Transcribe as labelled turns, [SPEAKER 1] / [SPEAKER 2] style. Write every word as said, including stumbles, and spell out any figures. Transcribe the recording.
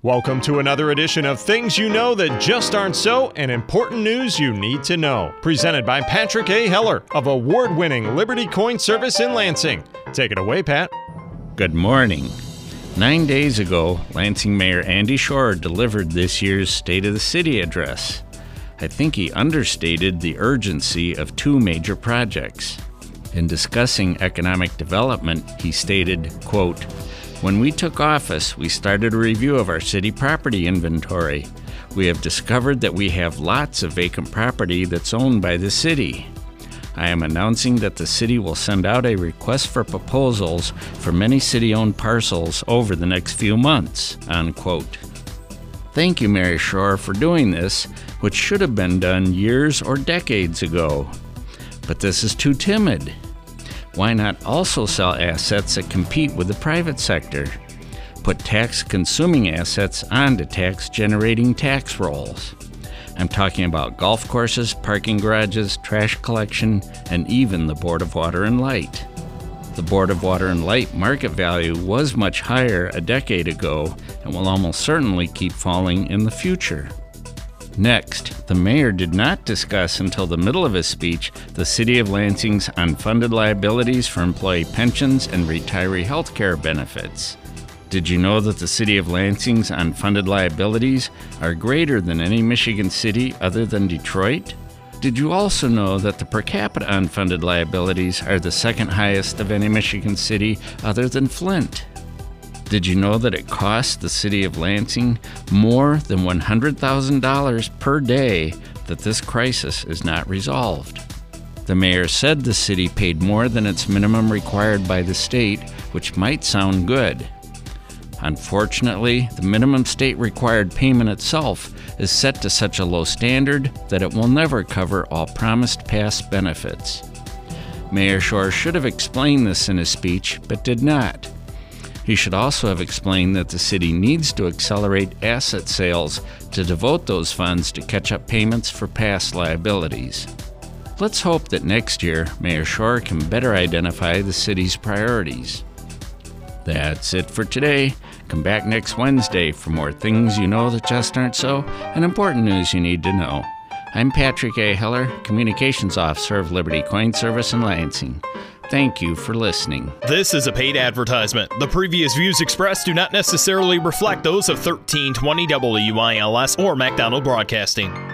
[SPEAKER 1] Welcome to another edition of Things You Know That Just Aren't So and Important News You Need to Know. Presented by Patrick A. Heller of award-winning Liberty Coin Service in Lansing. Take it away, Pat.
[SPEAKER 2] Good morning. Nine days ago, Lansing Mayor Andy Schor delivered this year's State of the City address. I think he understated the urgency of two major projects. In discussing economic development, he stated, quote, "When we took office, we started a review of our city property inventory. We have discovered that we have lots of vacant property that's owned by the city. I am announcing that the city will send out a request for proposals for many city-owned parcels over the next few months," unquote. Thank you, Mayor Schor, for doing this, which should have been done years or decades ago. But this is too timid. Why not also sell assets that compete with the private sector? Put tax-consuming assets onto tax-generating tax rolls. I'm talking about golf courses, parking garages, trash collection, and even the Board of Water and Light. The Board of Water and Light market value was much higher a decade ago and will almost certainly keep falling in the future. Next, the mayor did not discuss until the middle of his speech the City of Lansing's unfunded liabilities for employee pensions and retiree health care benefits. Did you know that the City of Lansing's unfunded liabilities are greater than any Michigan city other than Detroit? Did you also know that the per capita unfunded liabilities are the second highest of any Michigan city other than Flint? Did you know that it costs the City of Lansing more than one hundred thousand dollars per day that this crisis is not resolved? The mayor said the city paid more than its minimum required by the state, which might sound good. Unfortunately, the minimum state required payment itself is set to such a low standard that it will never cover all promised past benefits. Mayor Schor should have explained this in his speech, but did not. He should also have explained that the city needs to accelerate asset sales to devote those funds to catch up payments for past liabilities. Let's hope that next year, Mayor Schor can better identify the city's priorities. That's it for today. Come back next Wednesday for more Things You Know That Just Aren't So and important news you need to know. I'm Patrick A. Heller, Communications Officer of Liberty Coin Service in Lansing. Thank you for listening.
[SPEAKER 3] This is a paid advertisement. The previous views expressed do not necessarily reflect those of thirteen twenty W I L S or MacDonald Broadcasting.